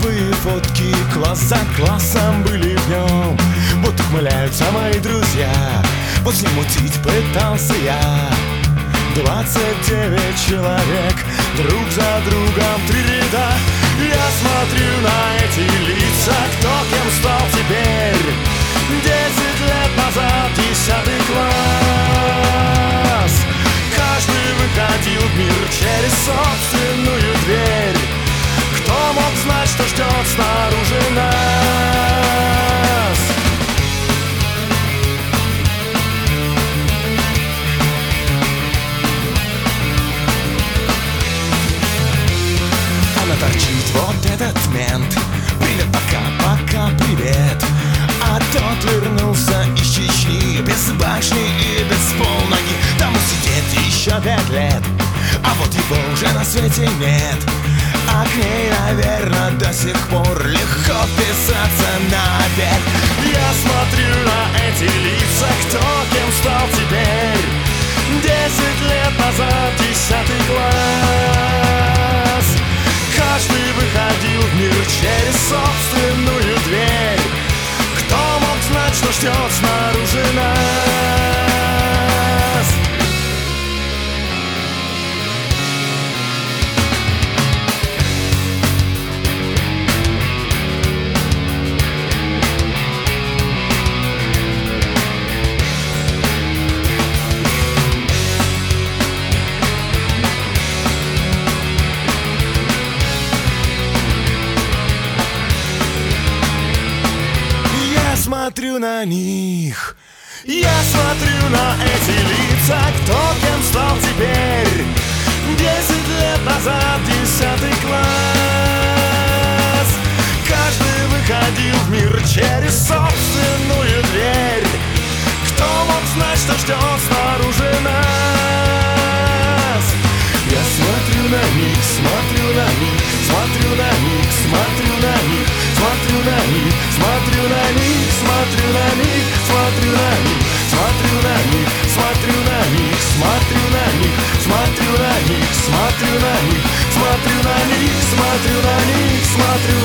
Первые фотки класс за классом были днем. Вот ухмыляются мои друзья. После мутить пытался я. 29 человек, друг за другом 3 ряда. Я смотрю на эти лица, кто кем стал теперь. 10 лет назад 10 класс. Каждый выходил в мир через собственную дверь. Кто мог знать, что ждет снаружи нас? Она торчит, вот этот мент. Привет, пока, пока, привет. А тот вернулся из Чечни, без башни и без полноги. Тому сидеть еще 5 лет, а вот его уже на свете нет. А к ней, наверное, до сих пор легко вписаться на обед. Я смотрю на эти лица, кто кем стал теперь. 10 лет назад 10 класс. Каждый выходил в мир через собственную дверь. Кто мог знать, что ждет снаружи нас? Смотрю на них, я смотрю на эти лица, кто кем стал теперь. 10 лет назад 10 класс. Каждый выходил в мир через собственную дверь. Кто мог знать, что ждет снаружи нас? Я смотрю на них, смотрю на них, смотрю на них, смотрю на них, смотрю на них, смотрю на них, смотрю на них, смотрю на них, смотрю на них, смотрю на них, смотрю на них, смотрю на них, смотрю на них, смотрю на них, смотрю на них, смотрю